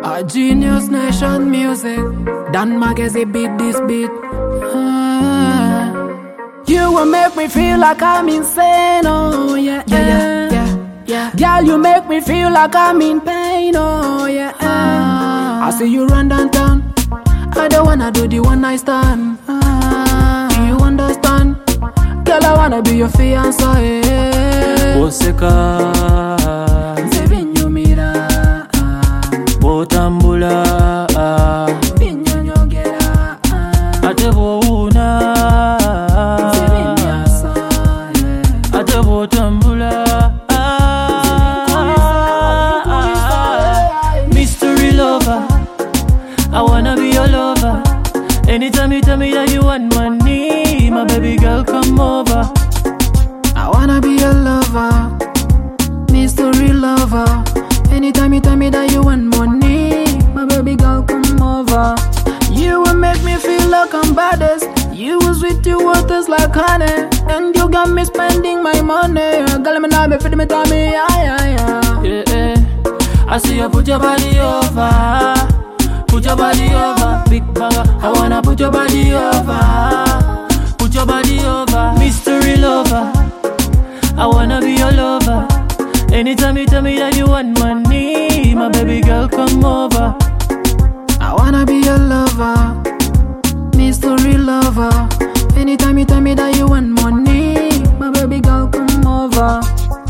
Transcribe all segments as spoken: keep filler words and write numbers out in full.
A Genius Nation music. Dan Magazine beat this beat. Ah. You will make me feel like I'm insane, oh yeah, yeah, yeah, yeah, yeah. Girl, you make me feel like I'm in pain, oh yeah. Ah. I see you run downtown. I don't wanna do the one night stand. Ah. Do you understand? Girl, I wanna be your fiancé. Oseka Sevinyo mira Botambula Binyo nyongera Ate bouna Sevinyasa Ate botambula Mystery lover, I wanna be your lover. Anytime you tell me that you want money, my baby girl come over. I wanna be your lover, mystery lover. Anytime you tell me that you want money, my baby girl come over. You will make me feel like I'm baddest. You was with your waters like honey, and you got me spending my money. Girl, me now be feeding me tummy, yeah, yeah, yeah. Yeah, yeah. I see you put your body over, put your body over, big banger. I wanna put your body over, put your body over, mystery lover. I wanna be your lover. Anytime you tell me that you want money, my baby girl come over. I wanna be your lover, mystery lover. Anytime you tell me that you want money, my baby girl come over.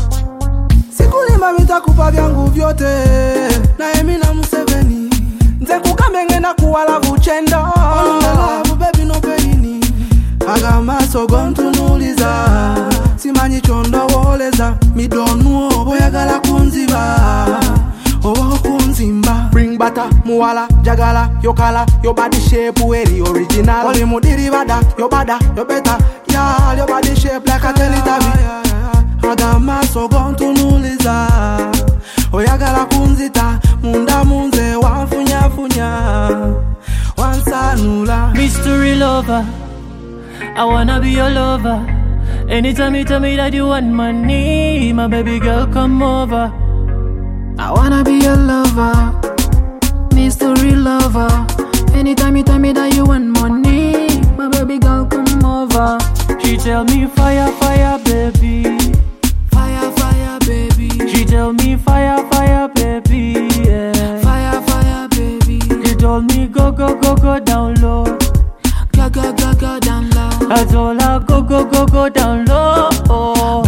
Sikulima mitakupa vyangu vyote na Emina Museveni. Nze kukamenge na kuwala vuchendo Olungalavu baby no peini Agamaso gontunuliza Simanyi chondo woleza Midonu oboyagala kunziba Obo kunzimba Bring butter, muwala, jagala, yokala Your body shape weri original Oli mudiri bada, yo bada, yo beta Y'all, your body shape like a teletabi Agamaso gontunuliza Oyagala kunzita Munda munze wafunya funya Wansanula Mystery lover, I wanna be your lover. Anytime you tell me that you want money, my baby girl come over. I wanna be your lover, mystery lover. Anytime you tell me that you want money, my baby girl come over. She tell me fire, fire, baby. Fire, fire, baby. She tell me fire, fire, baby. Yeah. Fire, fire, baby. She told me go, go, go, go down low. Go, go, go, go down low. I told her go, go, go, go down low.